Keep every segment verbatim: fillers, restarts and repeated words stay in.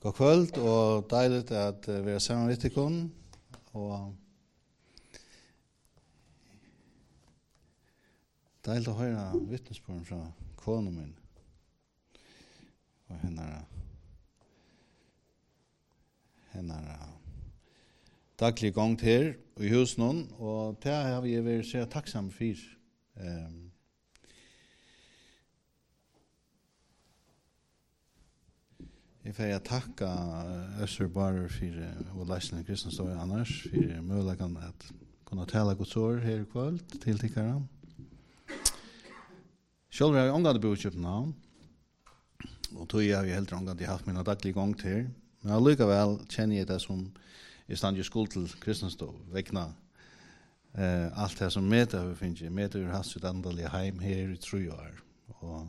God kvöld og deiligt at uh, være sammen med dere. Og deiligt å høre vittnesbyrden fra konen min. Og henne henne daglig gang her i husen. Og det har vi vært så takksomme for. Um, Jeg får takke Øster bare for å lese den kristne støy annars, for muligheten at kunne tale Guds ord her i kveld til tikkere. Selv har jeg omgått bo i København, og tog jeg jo helt omgått jeg har haft mine daglige gang til. Men allikevel kjenner jeg det som jeg stand i skuld til kristne støy, vekna eh, alt det som Meta har finnet. Meta har hatt sitt andelige heim her i tre år, og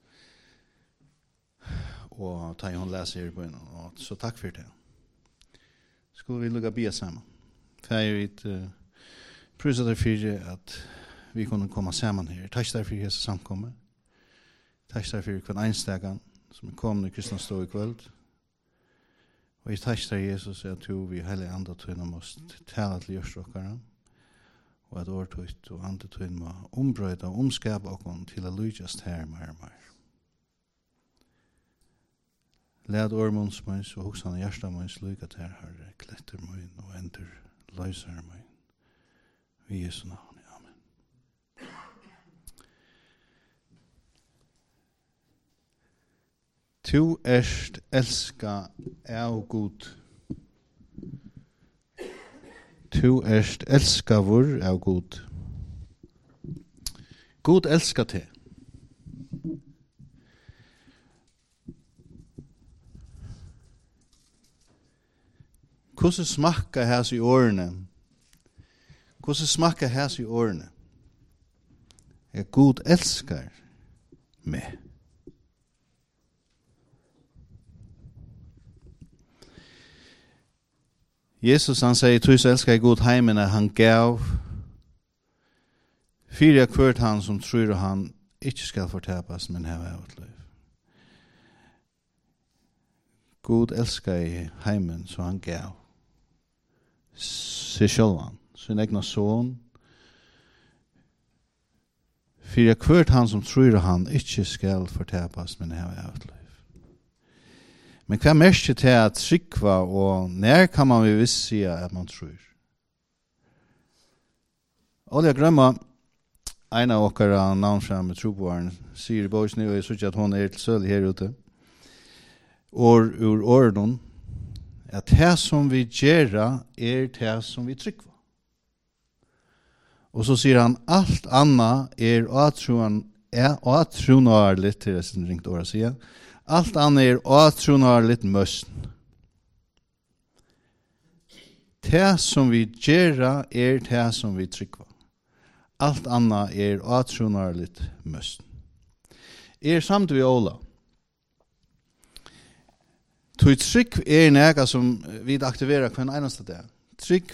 og ta hon läser her på en, og så takk for det. Skulle vi lukka bia sammen. Fær vi uh, prøysa der for at vi kunne komme sammen her. Takk der for hese samkommet. Takk der for hver einstegan som er kommet i kristne stå i kveld. Og jeg takk der Jesus at du vi heilig andre tøyne måst tale til gjørst okkara, og at årtøyt og andre tøyne må ombrøyda og omskapa okkon til å lydjast her mer og mer. Led ormundsmøys og hoksan hjertamøys lykke til herre, kletter møyn og ender løyser møyn. Vi Jesu navn, amen. Tu erst elska av god. Tu erst elska vår av god. God elska te. Hvordan smakka hæs i årene? Hvordan smakka hæs i årene? Jeg god elskar meg. Jesus han sier, «Tøys elskar jeg god heimene, han gav fyra kvart han som tror han ikke skal fortapas, men heva av et liv. God elskar jeg heimen, så han gav seg sjølvan, sin egna son, for hvert han som tror han ikke skal fortapas, men heva av et liv. Men hva merker til at trykva, og når kan man vi visst si at man tror? Og jeg grømmer en av okkara navnfremme troboaren, sier i boys nu, og jeg synes at hun er til sølig her ute, og ur åren, at det som vi gjør er det som vi trykker. Og så sier han, alt annet er atronarligt, til jeg ringte året sier, alt annet er atronarligt møsten. Det som vi gjør er det som vi trykker. Alt annet er atronarligt møsten. Er samt vi Ola. Tui trygg er nega som vi aktiverar hver eneste dag. Trygg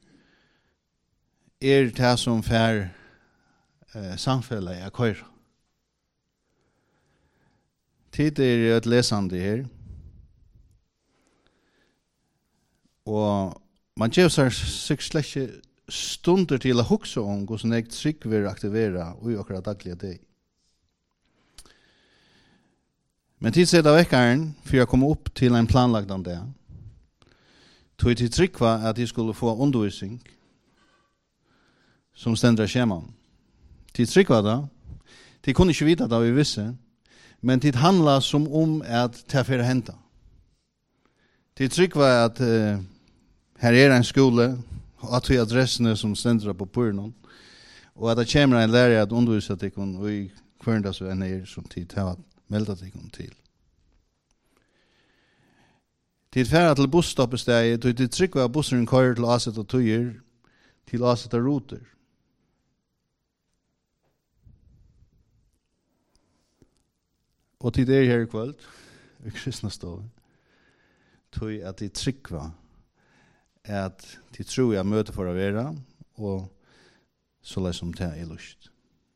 er det som fær eh, samfellet jeg køyre. Tid er et lesande her. Og man gjør seg sikkert slett ikke stunder til å hukse om hvordan jeg trygg vil aktivera i okra daglige dag. Men tid sida vekkaren, for jeg kom opp til en planlagd om det, tog jeg til trykva at jeg skulle få undervisning som stendra skjeman. Tid trykva da, de kunne ikke vite det vi visste, men tid handla som om at det er for å hente. Tid trykva at uh, her er en skole, og at vi adressene som stendra på purnon, og at det kommer en lærer at undervisa til kun, og i kvørnda så enn er som tid til at melda deg om til. Tid færre til busstoppestedet, og til trykva av busseren kører til asett og tøyer, til asett og roter. Og til det her i kveld, i kristna stål, tog at de trykva at de tror jeg møter for å være, og så lær som det er lyst.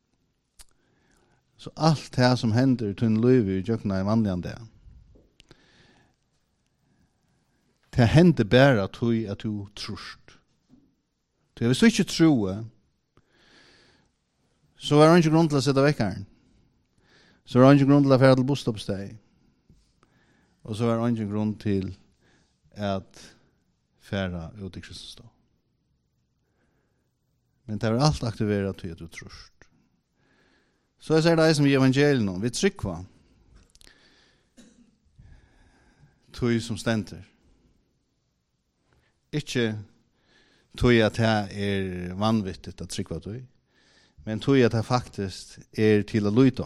Så allt det som händer till en liv i jökna i vanliga det det hender bare at du, at du trust. Så hvis du ikke tror, så er det ikke grunn til å sette vekkeren. Så er det ikke grunn til å fære til bostoppsteg. Og så er det ikke grunn til at fære ut i Kristus stå. Men det er alt aktiveret til at du trust. Så jeg sier det som i evangelien nå. Vi trykker tog som stenter. Ikke tog at det er vanvittigt at trykker tog, men tog at det faktisk er til å lytte.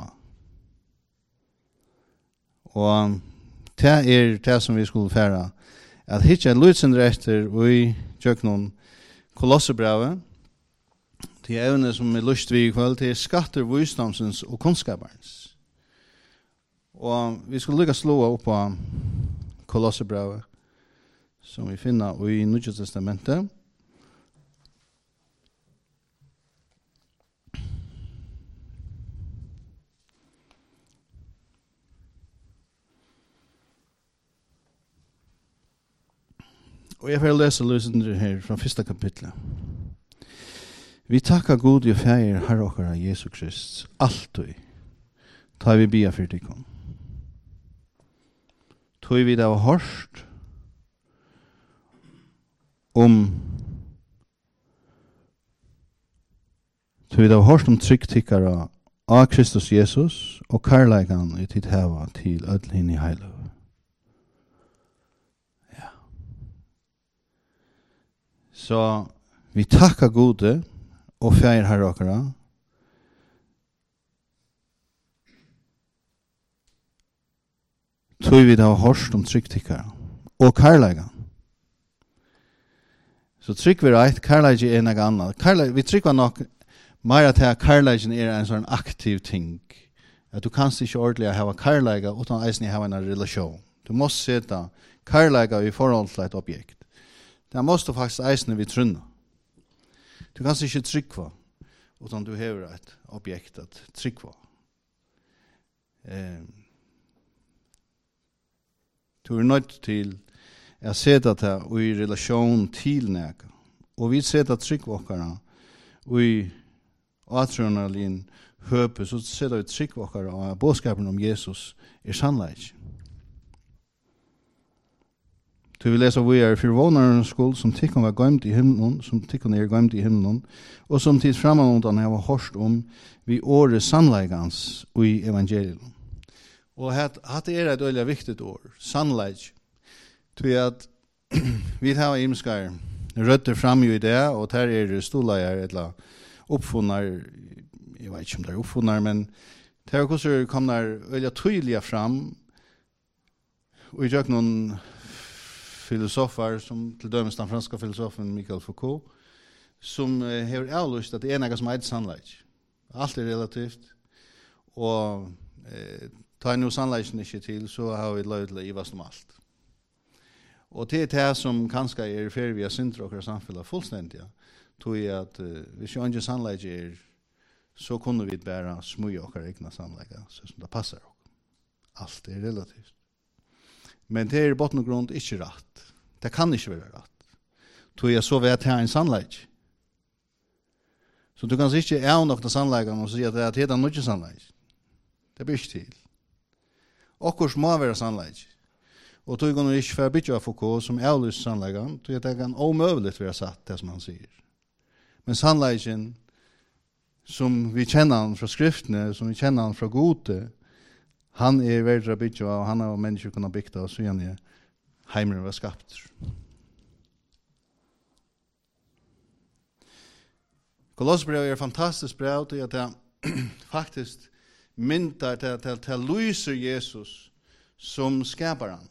Og det er det som vi skulle fære, at hitje en lydsender etter og i kjøkkenen Kolosserbrevet, til evne som er lyst vi i kveld, til skatter, visdomsens og kunnskapernes. Og vi skulle lykke slå opp på Kolosserbrevet, som vi finner i Nye Testamentet. Og jeg får lese løsende her fra første kapitlet. Vi takkar god og feir herre okkara Jesus Krist, alltid, ta vi bia for tikkum. Tog vi det av hørst om tog vi det av hørst om trygg tikkara av Kristus Jesus og karlægan i tid heva til ødlin i heilu. Ja. Så vi takkar gode og feir herre okkara tog vi det av hørst om trygg tikkara og karlægan. Så trygg vi reit, karlægi er noe annet. Karlæg, vi trygg var nok mer til at karlægen er en sånn aktiv ting. At du kan ikke ordentlig ha karlæga uten eisen ha en relasjon. Du må sette karlæga i forhold til et objekt. Det måste faktisk eisen vi trunna. Du kan ikke trygg utan du har et objekt at trygg på. Eh, du er nødt til å sette det i relasjon til nægge. Og vi setter trygg okkara i atronalin høpe, så setter vi trygg okkara og bådskapen om Jesus er sannleik. Du vil lese vi er forvånarens skuld som tikkun var gøymt i himmelen, som tikkun er gøymt i himmelen, og som tid framanundan har hørt om vi året sannleikans i evangelium. Og hatt er et øyelig viktigt år, sannleik. Til at vi har imskar røtter fram i det, og der er stoleier eller oppfunnar, jeg vet ikke om det er oppfunnar, men der er hvordan kommer øyelig tydelig fram, og i gjør noen filosofer, som til dømes den franske filosofen Michel Foucault, som uh, har avlyst at det er noe som er sannleik. Alt er relativt, og uh, tar noe sannleiken ikke til, så har vi løy til å givast om alt. Og det er det som kanskje er ferdig via synder og samfunnet fullstendig, tror jeg at uh, hvis jo ikke sannleik er, så kunne vi bare smøye okkar egna sannleik, så som det passer oss. Alt er relativt. Men det er i botten og grunn ikke rett. Det kan ikke være rett. Tror jeg så vet jeg en sannleik. Så du kan ikke avnokta sannleiken og si at det er noe sannleik. Det blir ikke til. Okkurs må være sannleik. Og tog kan ikke få bytja av Foucault som avlyst sannleiken, tog det kan omøvelig være satt det som han sier. Men sannleiken som vi kjenner han fra skriftene, som vi kjenner han fra gode, han er verdra bytja og han har mennesker kunnet bygta og så igjen er heimeren var skapt. Kolosserbrevet er fantastisk brev til at det faktisk myntar til at det lyser Jesus som skapar han.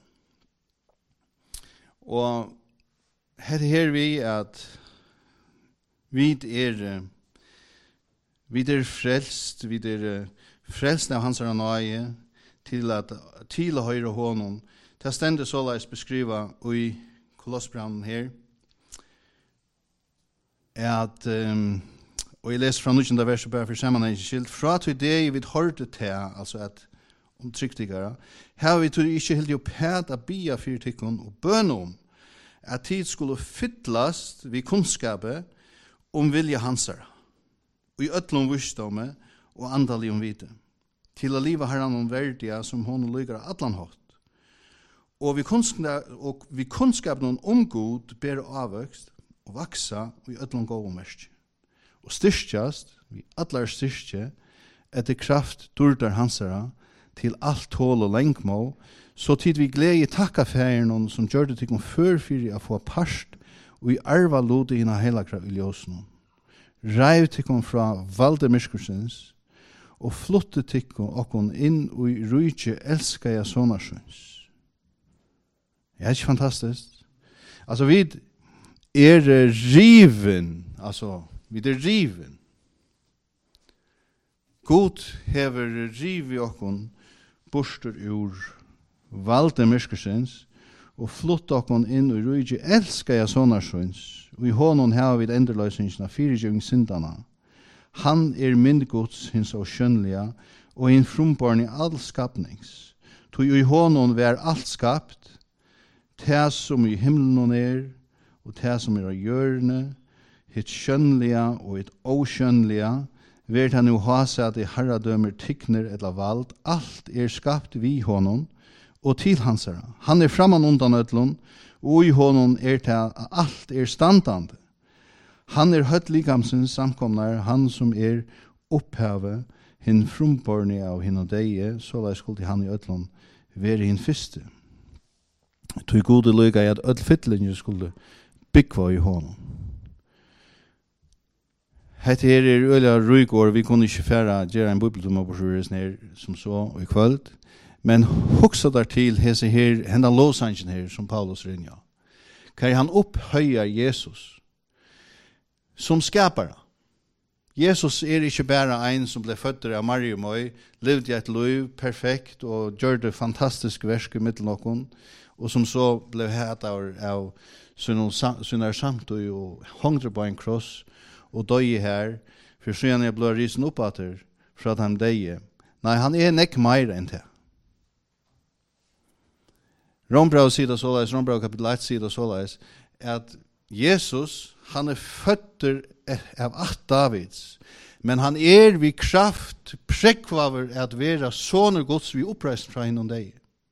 Og her er vi at vi er vi er frelst, vi er frelst av hans nøye til at til å høre honom. Det er stendig så leis beskriva i Kolosserbrevet her at um, og jeg leser fra nukjende verset bare for sammenheng skilt fra til det vi hørte til altså at om tryggtiggere har vi til ikke helt jo pæt av bia fyrtikkun og bøn om at tid skulle fyllast vi kunnskape om vilja hansara, og i ötlom visdomme og andali om vite, til å liva herran om verdia som hon lygar allan hatt. Og vi kunnskap, og vi kunnskap noen om god ber avvøkst og vaksa i ötlom gåom versk. Og styrkjast, vi allar styrkje, etter kraft durdar hansara, til alt tål og lengmo, så tid vi glede takka færen noen som gjør det til å førfyrir å få parst og i arva lode hina heilagra i ljósnum. Reiv til å fra valde myrskursens og flotte til å inn og i rujtje elska jeg sonarsjøns. Det er ikke fantastisk? Altså vi er riven, altså vi er riven. God hever rivi okkon bostur ur valde myrskursens og flott okkon inn og rujtje elska jeg sonarsjøns. Og i hånden har vi enderløsningen av fyrirgjøring syndana. Han er myndgods hins og skjønnliga, og en frumbarn i all skapnings. Tog i hånden vær alt skapt, det som i himmelen er, og det som er av hjørne, hitt skjønnliga og hitt oskjønnliga, vær han jo hasa at i herradømer tykner eller vald, alt er skapt vi hånden, og til hansara. Han er framan undan ødlun, og i honom er det at alt er standande. Han er høtt likamsens samkomnar, han som er opphavet, hinn frumborne av hinn og deie, så la skulle han i ødlun være hinn fyrste. Tog gode lyga i at ødlfytlinje skulle byggva i honom. Hette her er øyla rujgår, vi kunne ikke færa gjøre en bibeltum og borsjuris ned som så og i kvöld, men hoksa der til hese her, henda låsangen her som Paulus rinja. Kan han opphøya Jesus som skapare. Jesus er ikke bare en som ble født av Marium og levde et liv perfekt og gjør det fantastiske verk i middelen noen, og som så ble hatt av, av sinne samtøy og hongre på en kross og døye her, for så gjerne jeg ble risen opp etter for at han døye. Nei, han er nekk mer enn det. Rombrau sida såleis, Rombrau kapitel ett sida såleis, at Jesus, han er føtter av at Davids, men han er vid kraft prekvaver at vera soner gods vi oppreist fra hinnom deg.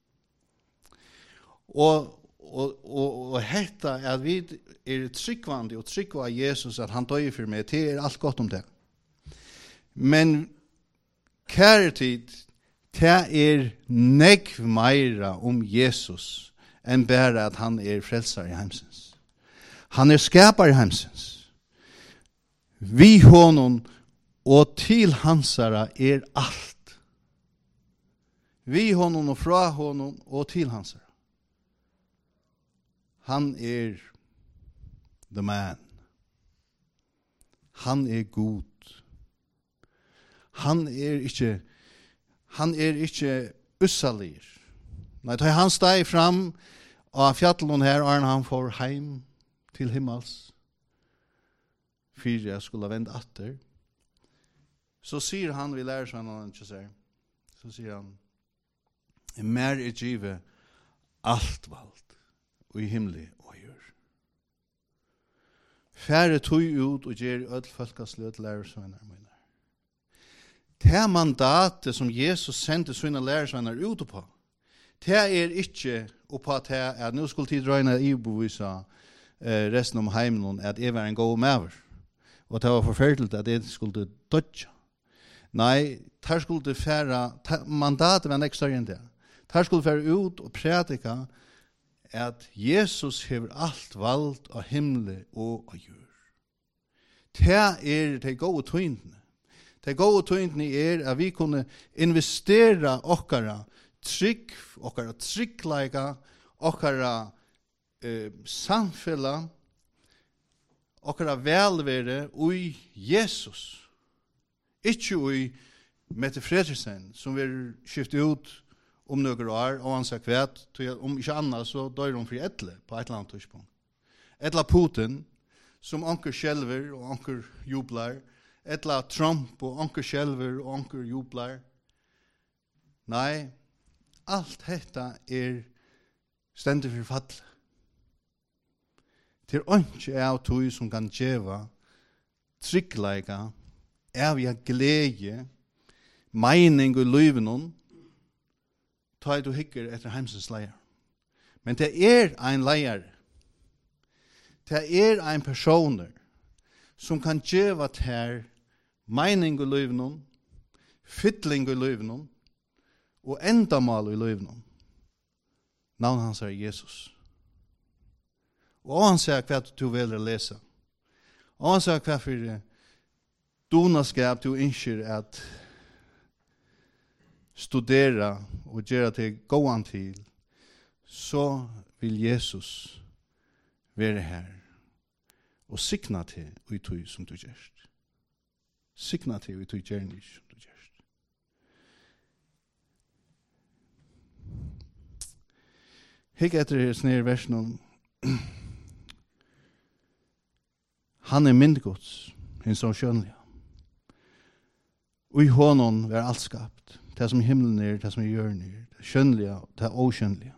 Og, og, og, og hetta at vi er tryggvande og tryggva av Jesus at han døy for meg, det er alt godt om det. Men kæretid, det er nekv meira om Jesus enn bare at han er frelsar i heimsens. Han er skapar i heimsens. Vi honom og til hansara er alt. Vi honom og fra honom og til hansara. Han er the man. Han er god. Han er ikke Han er ikke ussalir. Nei, da han steg fram av fjattelen her, og han får heim til himmels, fyrir jeg skulle vende atter, så sier han, vi lærer seg når han ikke ser, så sier han, mer er givet alt valgt, og i himmelig og gjør. Færre tog ut og gjør ødel folkeslut lærer seg når mine. Det mandatet som Jesus sendte sine lærersvenner ut på, det er ikke oppå til at nå skulle tid røyne i bevisa eh, resten om heimen at jeg var en god maver. Og det var forferdelig at jeg skulle dødja. Nei, der skulle det fære, mandatet var en ekstra enn det. Der skulle fære ut og prædika at Jesus hever alt valgt av himmel og av jord. Det er de gode tøyndene. Det gode tøyndene er at vi kunne investera okkara trygg, okkara tryggleika, okkara eh, samfella, okkara velvære ui Jesus. Ikke ui Mette Fredriksen, som vil skifte ut om noen år, og han sa kvært, om ikke annet så dør hun fri etle på et eller annet tidspunkt. Etla Putin, som anker skjelver og anker jublar, etla Trump og anker skjelver og anker jublar. Nei, alt dette er stendig for fall. Til ønske av tog som kan djeva tryggleika, av ja glede, mening og løyvenon, ta du hikker etter heimsens leier. Men det er ein leier, det er ein personer som kan djeva til mening og løyvenon, fytling og løyvenon, og endamal i løyvenon. Navn hans er Jesus. Og han sier hva du vil lese. Og han sier hva for donaskap du ønsker at studera og gjøre til gåan til, så vil Jesus være her og sikna til i tog som du gjørst. Sikna til i tog gjerne som du gjørst. Hikk etter snir versen om han er myndgods, hins som skjønlige. Og i hånden er alt skapt. Det som himmelen er, det som jorden er, det skjønlige, det oskjønlige.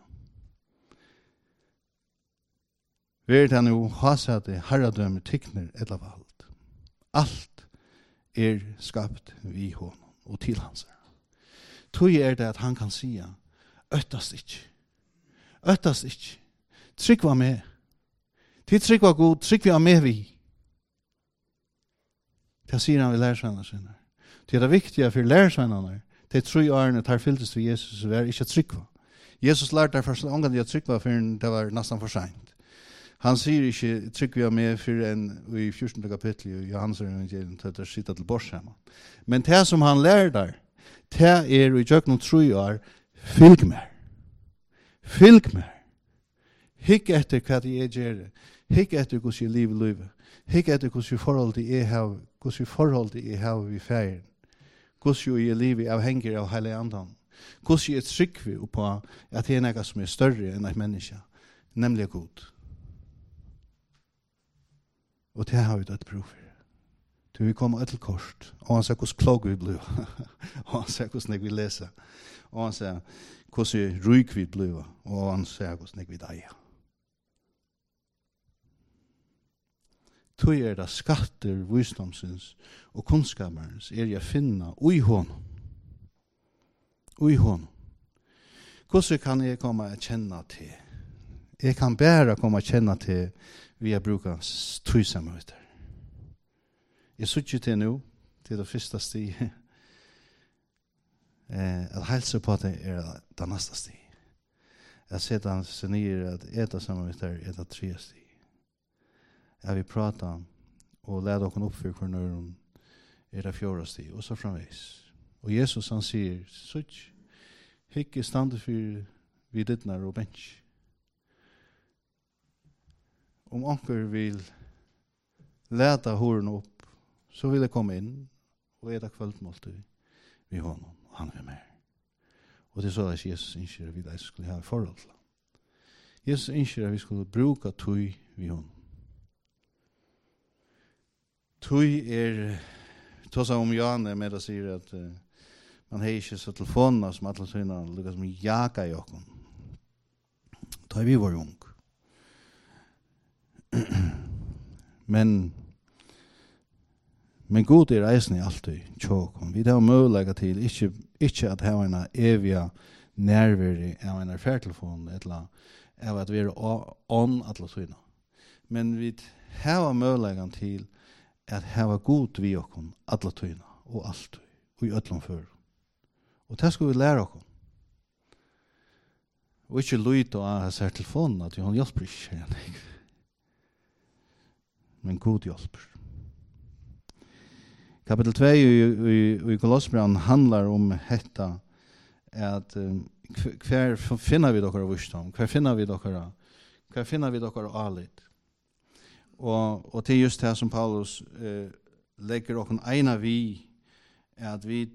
Vet han jo hasade herradømme tikkner eller vald. Alt er skapt vi hånden og til hans. Tog er det at han kan sia, øttast ikke. Øttast ikke. Trygg var med. Til trygg var god, trygg var med vi. Det sier han ved lærersvennerne sine. Det er det viktige for lærersvennerne. Det er tre årene tar fylltes for Jesus og er ikke trygg var. Jesus lærte derfor så omgang de trygg var før det var nesten for sent. Han sier ikke trygg var med for en i fjortende kapittel i Johannes evangelium til å sitte til Borshemma. Men det som han lærer der, det er i jøkken tre år, fylg med. Fylg med. Hikk etter hva de er gjøre. Hikk etter hvordan jeg liv livet. Hikk etter hvordan forhold de er her, hvordan forhold de er her vi feirer. Hvordan jeg livet avhenger av hele andan. Hvordan jeg er trygg på at det er noe som er større enn et menneske, nemlig god. Og det har vi dødt prov for. Til vi kommer til kort, og han sier hvordan klok vi blir, og han sier hvordan vi leser, og han sier hvordan ryk vi blir, og han sier hvordan vi deier. Tog er det skatter, visdomsens og kunnskapernes er jeg finna ui hånden. Ui hånden. Hvordan kan jeg komme å kjenne til? Jeg kan bare komme å kjenne til via bruka trøysamheter. Jeg synes ikke til nå, til det første sti, eh, at helse på det er det neste sti. Jeg ser den senere at eta samheter er det tre sti. Jeg vil prate og lede dere opp for hvordan er det fjorda sti, og så framveis. Og Jesus han sier, «Sutt, hikke stande for vi dittnar og bench. Om anker vil lede horen opp, så vil jeg komme inn og eda kveldmåltid vi honom, og han er med. Og det er så at Jesus ønsker at vi skulle ha forhold til ham. Jesus ønsker at vi skulle bruke tøy vi honom. Tøy er, tås om Janne med å si at uh, man har ikke så telefoner som alle sønner, lukket som jaga i okken. Da vi var ung. men men god er reisen i alltid tjåk. Vi har mulighet til ikke, ikke at ha en evig nærvære av en færtelefon eller av at vi er on alle sønner. Men vi har mulighet til at hava god vi okkom alla tøyna og alt og i öllum før. Og det skal vi lære okkom. Og ikke lyte av hans her telefonen at hun hjelper ikke. Men god hjelper. Kapitel två i, i, i Kolossbrevet handlar om detta at um, hver finner vi dere visdom, hver finner vi dere hver finner vi dere alit. Og, og det er just det som Paulus eh, legger okken eina vi at vi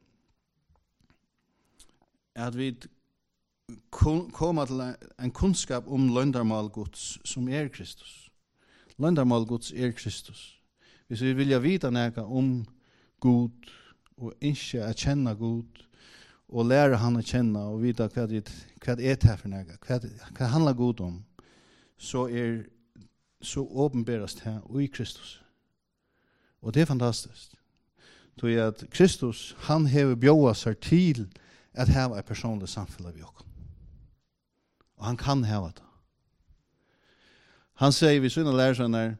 at vi kom, kommer til en kunnskap om løndarmal Guds som er Kristus. Løndarmal Guds er Kristus. Hvis vi vilja vita næga om Gud og ikke å kjenne Gud og lære han å kjenne og vita hva det hva er det for næga, hva, hva handler Gud om, så er så åpenberes det her i Kristus. Og det er fantastisk. Så er at Kristus, han hever bjået seg til at hava et personlig samfunn vi oss. Og han kan hava det. Han sier vi sina lærersønner,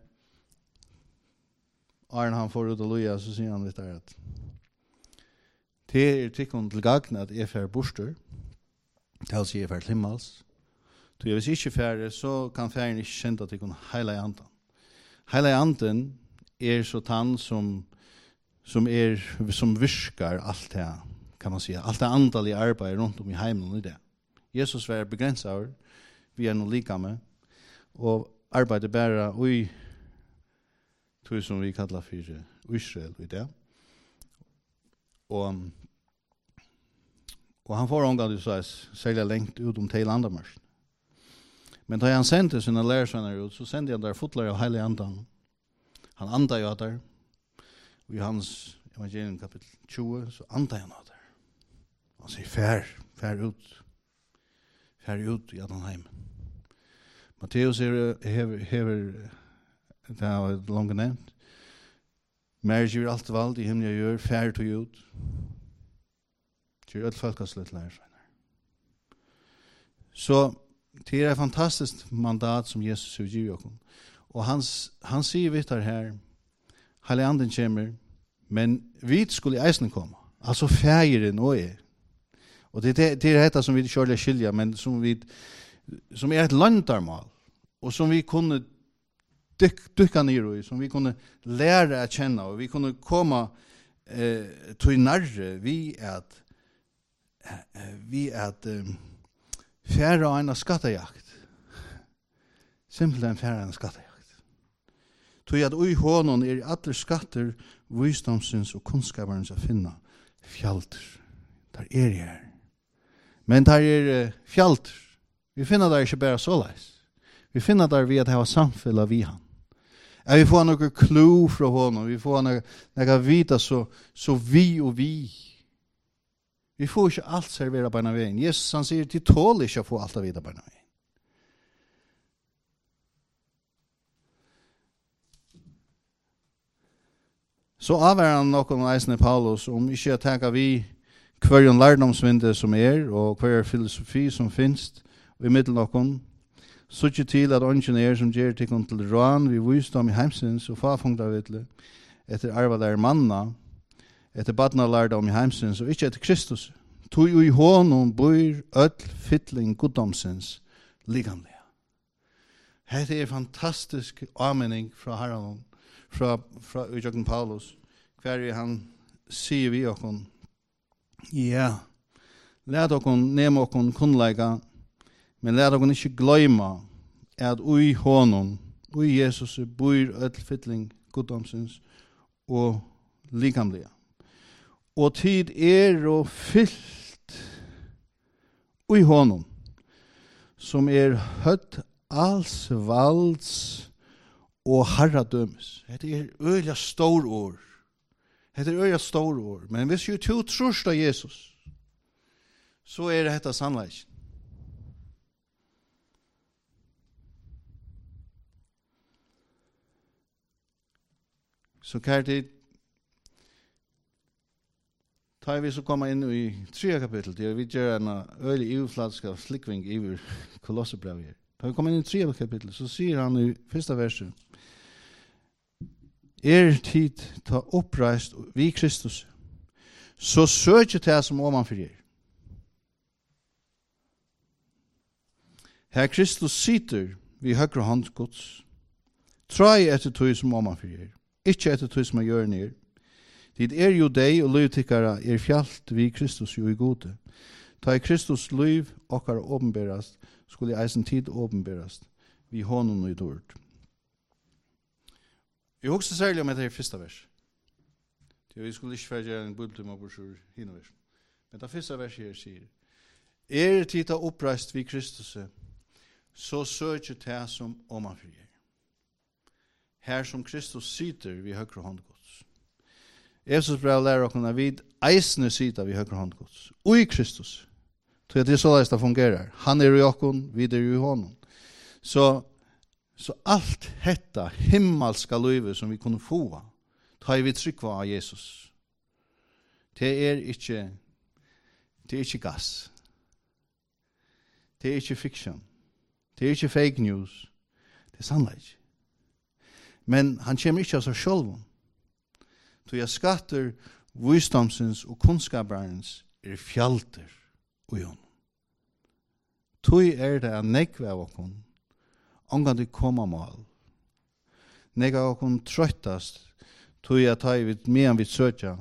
Arne han får ut og loja, så sier han litt der at det er tikkun til gagn at jeg fer borster, det er jeg fer til himmels. Så hvis ikke fer, så kan feren ikke kjenne at tikkun heila i anden. Heila i anden er så tann som som er som virkar alt det, kan man säga, allt det andalige arbeid rundt om i heimen i det. Jesus var begrenset av, vi er noe lika med, og arbeider bare i tog som vi kallar for Israel i det. Og, og han får omgang til å sælja lengt ut om til andamørsen. Men da han sendte sine lærersvenner ut, så sendte han der fotlar av heilig andan. Han andar jo der, og i hans evangelium kapitel tjue, så andar han der. Han sier, fær, fær ut. Fær ut i Adenheim. Matteus er, hever, hever, det er langt nevnt. Mer gjør alt valg i himmelen gjør, fær til ut. Gjør alt folkeslet lærersvenner. Så det er et fantastisk mandat som Jesus har givet oss. Og han, han sier vidt her, Heilig anden kommer, men vi skulle eisen komme. Altså fægeren og jeg. Og det, det, det er dette som vi kjørlig skilja, men som, vi, som er et landarmal, og som vi kunne dyk, dykke ned i, som vi kunne lære å kjenne, og vi kunne komme eh, til nærre vi at eh, vi at eh, fære og en skattejakt. Simpelthen fære og en skattejakt. Tog at ui hånden er alle skatter, visdomsins og kunnskaperens å finne fjalter. Der er jeg her. Men der er uh, fjalter. Vi finner der ikke bare såleis. Vi finner der vi at ha samfunnet vi han. Ja, vi får noe klo fra hånden. Vi får noe, noe vita så, så vi og vi. Vi får ikke alt servera på en veien. Jesus han sier, de tåler ikke å få alt av vita på en veien. Så avhver han noen eisende Paulus om ikke å tenke vi hver en lærdomsvinde som er, og hver filosofi som finnes i middel noen, så ikke til at ånden er som gjør til til rån, vi visdom i heimsins og fafungt av vidle, etter arva der manna, etter badna lærdom i heimsins, og ikke etter Kristus. Tog i hånden bor ødel fytling goddomsins ligamlega. Hette er fantastisk avmenning fra Herren, fra, fra Ujokken Paulus, hver er han sier vi okkon, ja, lær okkon nemme okkon kunnleika, men lær okkon ikke gløyma at ui honom, ui Jesus bor ødel fytling goddomsins og likamlega. Og tid er og fyllt ui honom, som er høtt alls valds og herradømes. Det er øyla stor ord. Det er øyla stor ord. Men hvis du to trus av Jesus, så er det dette sannleik. Så kjære tid, tar vi så komma inn i tredje kapittel, det vi gjør en øylig ivflatska slikving i Kolossebrevet. Da vi kommer inn i tredje kapittel, så sier han i første verset, er tid ta oppreist vi Kristus, så søker det som omanfor er. Her Kristus sitter vi høyre hånd Guds, trai etter tog som omanfor er, ikke etter tog som er gjør ned. Tid er jo deg og løytikkara er fjalt vi Kristus jo i gode. Ta i Kristus liv okkar åpenberast, skulle eisen tid åpenberast, vi hånden og i dård. Jeg husker særlig om etter første vers. Vi skulle ikke færge en bibeltum av bursur hinne vers. Men det første vers her sier, er tid ta oppreist vi Kristus, så søker det som omanfri er. Her som Kristus sitter vi høyre hånd Guds. Jesus brev lærer oss at vi eisne sitter vi høyre hånd Guds. Og i Kristus. Så det er så det fungerer. Han er i oss, vi er i honom. Så Så allt hetta himmelska livet som vi kunne få, tar vi trykva av Jesus. Det er ikke, det er ikke gass. Det er ikke fiction. Det er ikke fake news. Det er sannleik. Men han kommer ikke av seg selv. Så jeg skatter visdomsens og kunnskaperens er fjalter og jon. Tui er det at nekve av okon, omgang til koma mal. Nekve av okon trøttast, tui at ta i vid medan vi søtja,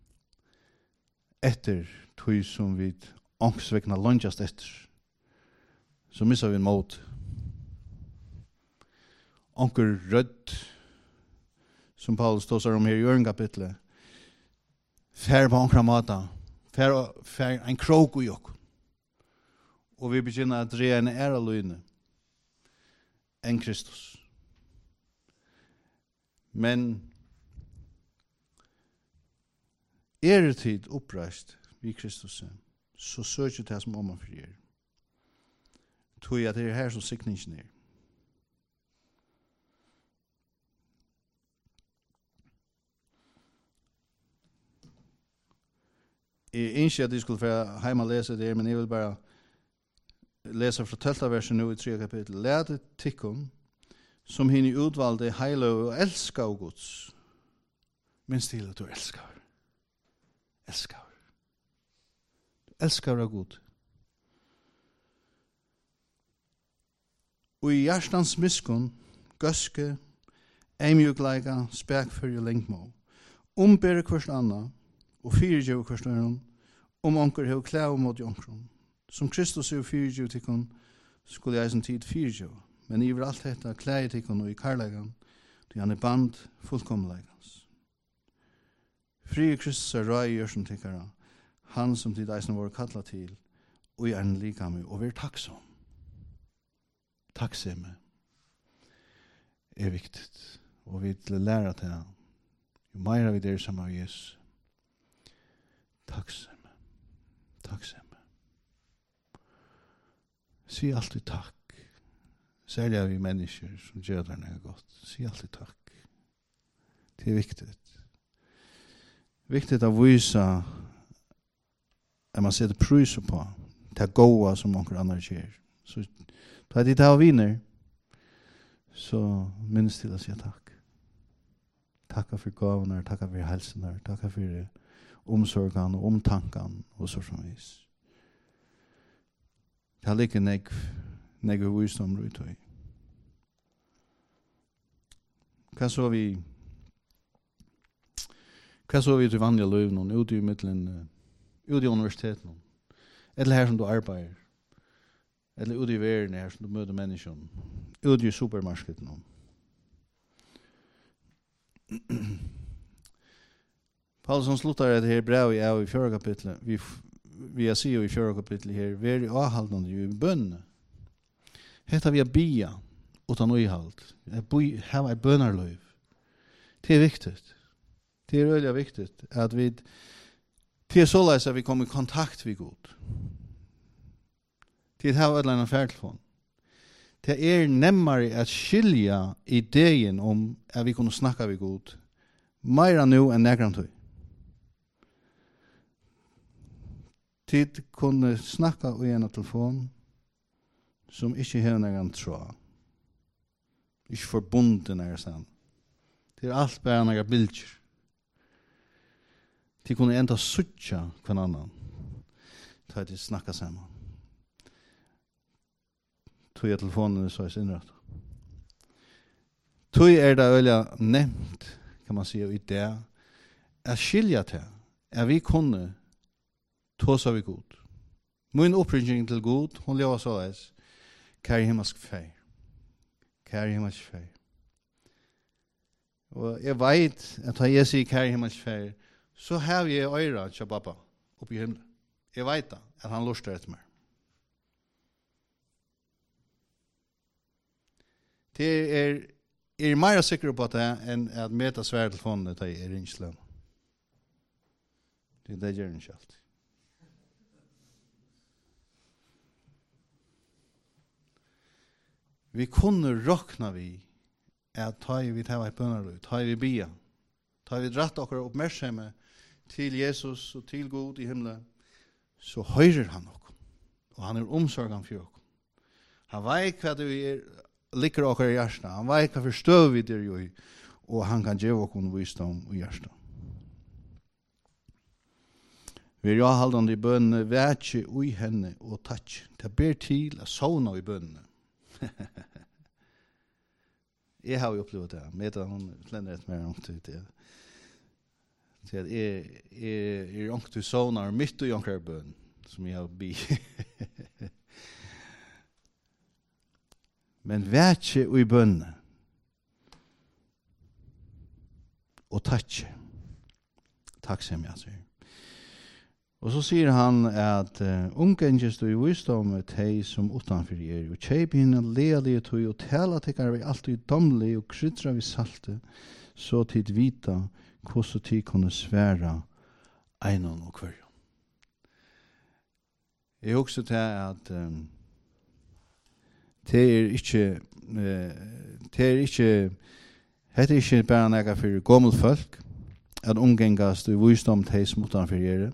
etter tui som vi ångsvekna longjast etter, så missa vi en måte. Onker rødt, som Paulus tåsar om her i Jørgen kapitlet, fær på onkra mata, fær, fær en krok i okon. Og vi begynner å dreie en æra løyne enn Kristus. Men er det tid oppreist vi Kristus, så søker det som om man frier. Tror jeg at det er her som sikningen er. Jeg ønsker at jeg skulle få hjemme og lese det, men jeg vil bare lese fra tölta versen nu i tre kapittel. Lære tikkum som hinn utvalde heile og elska av Guds. Minst til at du elskar. Elskar. Du elskar av Gud. Og i hjertans miskun, gøske, eimjugleika, spekfyrje lengtmå, ombere hverst anna, og fyrirgjøv hverst anna, om onker hev klæv mot jonkron. Som Kristus er fyrirgjøv tikkun, skulle jeg som tid fyrirgjøv. Men i alt dette klæg tikkun og i karlægan, til han er band fullkomleikans. Fri Kristus er røy i gjørsen tikkara, han som tid eisen var kalla til, og er en likame, og vi er takksom. Takksomme er viktigt, og vi vil lære til han. Jo meira vi der sammen av Jesus. Takksomme. Takksomme. Si alltid takk. Særlig av vi mennesker som gjør det noe godt. Si alltid takk. Det er viktigt. Viktigt å vise at man setter prøyser på det gode som noen andre gjør. Så da er det da viner, så minnes til å si takk. Takk for gavene, takk for helsene, takk for omsorgene og omtankene og så som vis. Det er like negv, negv visdom rundt høy. Hva så vi hva så vi til vanlige løv noen ute i middelen, ute i universiteten, eller her som du arbeider, eller ute i verden her som du møter mennesker, ute i supermarketen. Paulus slutar det her brev i av i fjärde kapitlet, vi vi har sier i fjärde kapitlet her, vi er avhaldende i bønne. Hetta vi er bia utan uihald. Hava er bønarløyv. Det er viktigt. Det er veldig viktigt at vi det er såleis at vi kommer i kontakt med Gud. Det er hava et eller annet færtelefon. Det er nemmere at skilja ideen om at vi kunne snakka med Gud meira nu enn negrantøy. Tid kunne snakka i en telefon som ikke har noen tråd. Ikke forbunden er sånn. Det er alt bare noen bilder. De kunne enda suttja hver annan. Ta de snakka sammen. Tog jeg telefonen så er innrøtt. Tog er det øyla nevnt, kan man si, i det, er skilja til, er vi kunne tåsa vi god. Min oppringning til god, hun lever så leis, kære himmelsk fei. Kære himmelsk fei. Og jeg vet at da jeg sier kære himmelsk fei, så har jeg øyra til pappa oppi himmelen. Jeg vet da, at han luster etter meg. Det er, jeg er mer sikker på det enn at meta sværtelefonen til jeg er ringslen. Det er det gjør ikke alltid. vi kunne råkna vi at ta i vi tar i bønnerløy, ta i vi bia, ta i vi dratt okkar oppmerksomme til Jesus og til God i himmelen, så høyrer han okkur, og han er omsorgan for okkur. Han vet hva det er, liker okkar i hjertet, han vet hva forstøv vi det jo i, og han kan gjøre okkur visdom i hjertet. Vi er jo haldande i bønene, vætje ui henne og tatsk. Det ber til å sovna i bønene. Jeg har jo opplevd det, med at hun flender et mer ångt ut det. Så jeg er ångt ut sovnar mitt og ångt bøn, som jeg har bi. Men vætje ui bønene og tatsk. Takk som jeg sier. Og så sier han at uh, ungenges du i visdom teg som utanfor er, og kjeip henne lealige tog, og tala tekkar vi alltid domlig, og krydra vi salte, så tid vita hvordan tid kunne sværa einon og kvarjon. Jeg husker til at um, det er ikke uh, det er ikke det er ikke bare nega for gammel folk at ungenges du i visdom teg som utanfor er,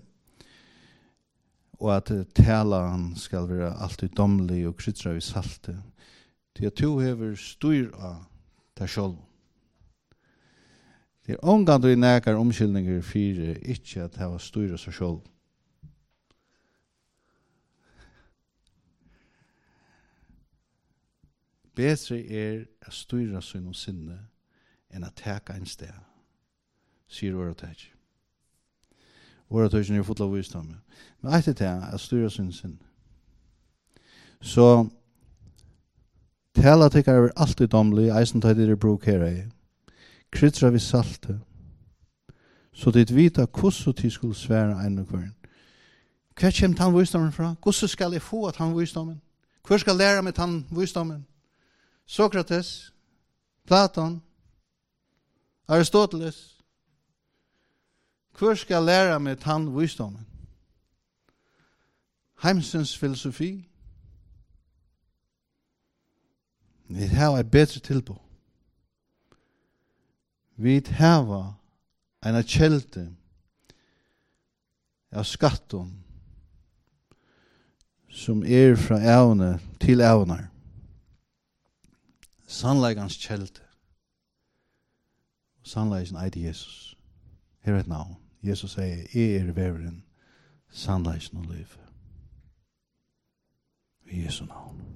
og at talan skal være alltid domlig og krydra vi salte, til at du hever styr av deg selv. Det er omgang du i nægar omkyldninger fire, ikke at heva styr av seg selv. Bedre er å styra seg noen sinne enn å teka en sted, sier året og tæk. Året og tæk er full av visdom. Men eit er det å styra sin sin. Så tala tykkar er alltid domlig, eisen tar det bruk her ei. Krydra vi salte. Så dit vita hvordan de skulle svære en og kvaren. Hva kommer han visdommen fra? Hvordan skal jeg få at han visdommen? Hvor skal jeg lære meg han visdommen? Sokrates, Platon, Aristoteles. Hvor skal jeg lære meg han visdommen? Heimsens filosofi. Vi har et bedre tilbud. Vi har en kjelte av skatten som er fra evne til evner. Sannleikans kjelte. Sannleiken eide Jesus. Her er et navn. Jesus sier, jeg er veveren, sannleiken og liv. I Jesu navn.